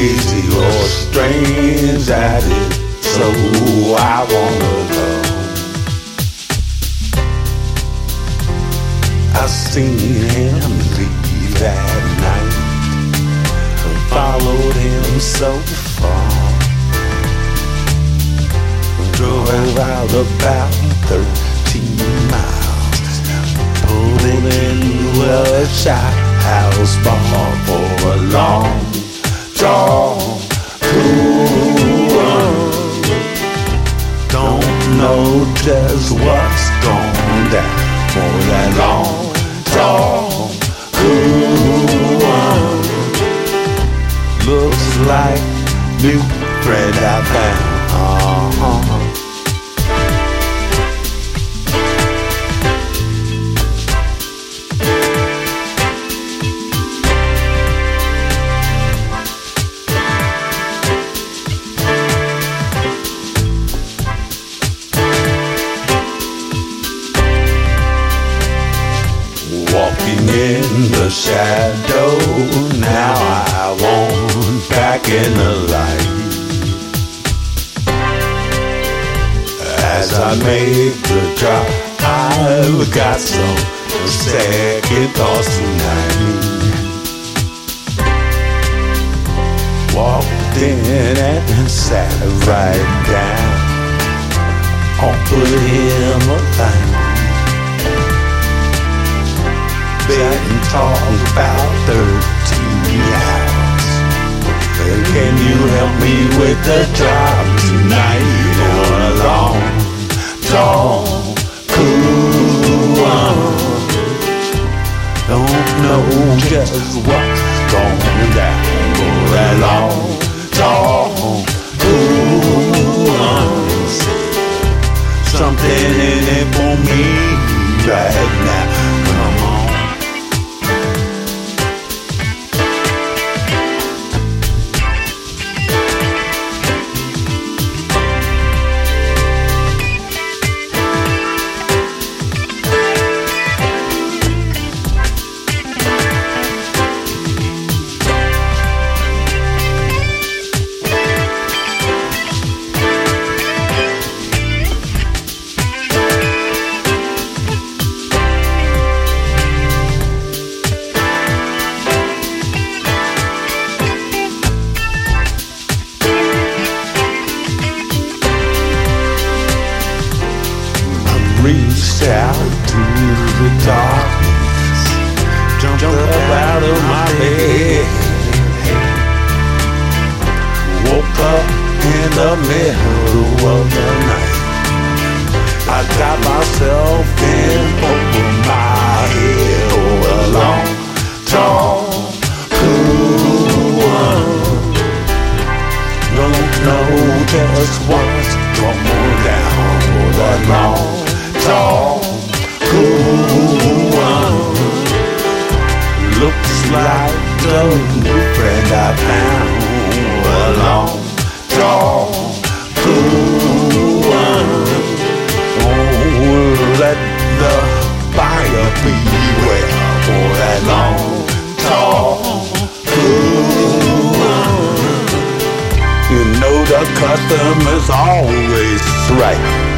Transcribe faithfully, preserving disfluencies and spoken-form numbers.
crazy or strange at it, so I wanna go. I seen him leave that night and followed him so far. Drove out about thirteen miles, pulled into a shop house bar for a long, drawn, cool run. Don't know just what's gone down for that long, drawn, cool run. Looks like new friend I found. Uh-huh. Walking in the shadow, now I want back in the light. As I make the drop, I've got some second thoughts tonight. Walked in and sat right down, offered him a line. Been talking about thirteen hours. Can you help me with the job tonight? On a long, tall, cool one. Don't know just what's going down for that long, tall, cool one. Something in it for me right now. Come on. Reached out to the darkness, jumped up out of my bed, woke up in the middle of the night. I got myself in over my head, oh, a long, tall, cool one. Don't know just what's going down for that long, tall, cool one. Looks like the new friend I found. A long, tall, cool one. Oh, let the fire beware for that long, tall, cool one. You know the customer's always right.